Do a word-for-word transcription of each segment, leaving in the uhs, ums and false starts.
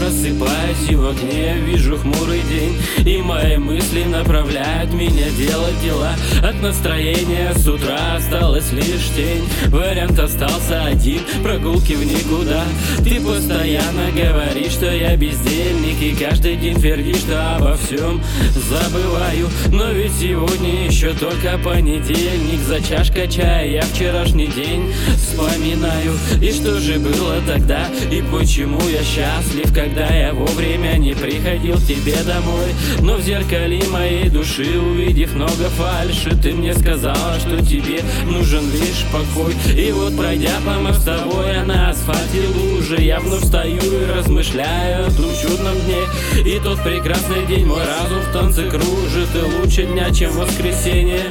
просыпаюсь и в окне вижу хмурый день, и мои мысли направляют меня делать дела. От настроения с утра осталась лишь тень, вариант остался один, прогулки в никуда. Ты постоянно говоришь, что я бездельник, и каждый день твердишь, что обо всем забываю. Но ведь сегодня еще только понедельник, за чашкой чая я вчерашний день вспоминаю. И что же было тогда, и почему я счастлив, когда я вовремя не приходил к тебе домой. Но в зеркале моей души, увидев много фальши, ты мне сказала, что тебе нужен лишь покой. И вот, пройдя по мостовой, а на асфальте лужи, я вновь стою и размышляю о том чудном дне. И тот прекрасный день мой разум в танце кружит, и лучше дня, чем воскресенье,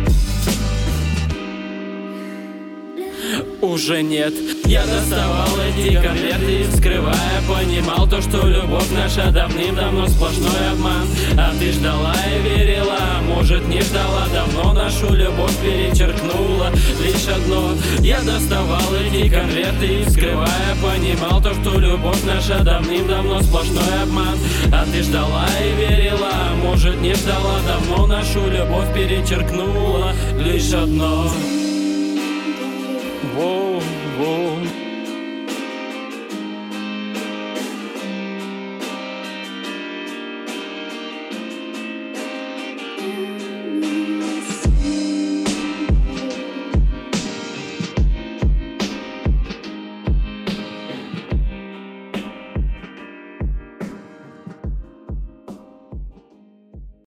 уже нет. Я доставал эти конверты, вскрывая, понимал то, что любовь наша давным-давно сплошной обман. А ты ждала и верила, а может не ждала, давно нашу любовь перечеркнула лишь одно. Я доставал эти конверты и вскрывая, понимал то, что любовь наша давным-давно сплошной обман. А ты ждала и верила, а может не ждала, давно нашу любовь перечеркнула лишь одно. Воу, воу.